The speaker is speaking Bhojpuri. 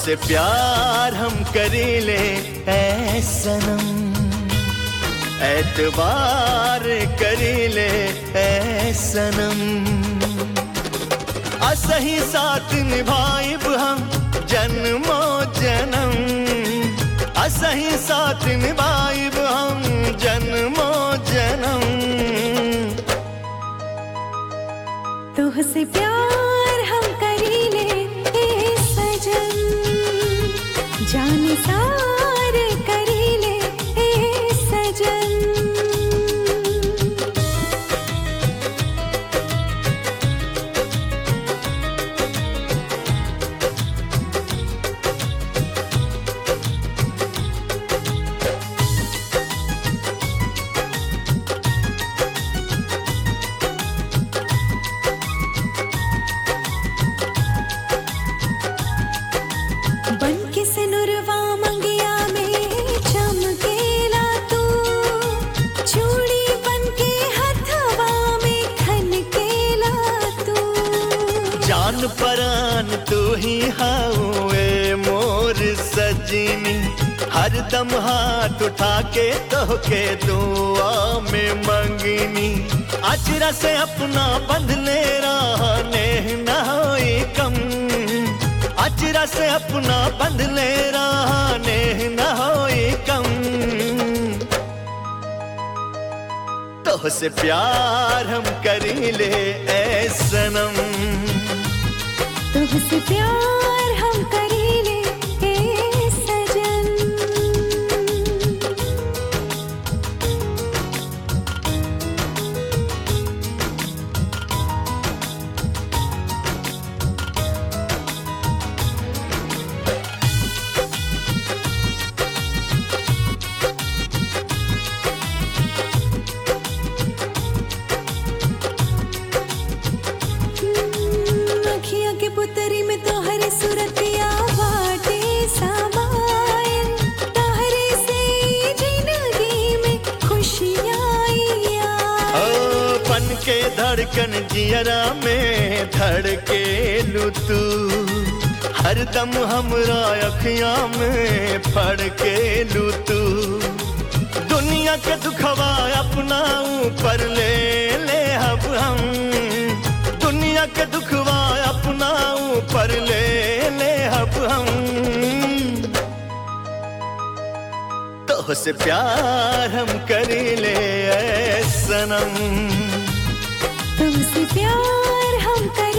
तुझसे प्यार हम करीले ऐ सनम, एतबार करीले ऐ सनम। असही साथ निभाइब हम जन्मो जन्म, असही साथ निभाइब हम जन्मो जन्म। तुझसे प्यार हम करीले ऐ सजन, जाने सार करीले ऐ सजन। बनके सिनुरवा मंगिया में चमकेला तू, चूड़ी बनके हथवा में खनकेला तू। जान परान तू ही हाउए मोर सजनी, हर दम हाथ उठा के तोहके दुआ में मंगनी। अचरा से अपना बंध ले रहने न होई कम, अचरा से अपना बंध ले रहने न होई कम। तोहसे प्यार हम करीले ऐ सनम, तुझसे प्यार हम करीले ऐ सजन। अखियाँ के पुतरी में तोहरे सुरतिया बाटे समायन, तोहरे से जिंदगी में खुशियाँ आईया। ओ पन के धड़कन जियरा में धड़के लू तू, हर दम हमरा अखियाँ में फड़के लू तू। दुनिया के दुखवा अपना ऊपर ले ले अब हम, दुनिया के दुखवा अपना ऊपर ले ले अब हम। तोहसे प्यार हम करीले ऐ सनम, तुमसे प्यार हम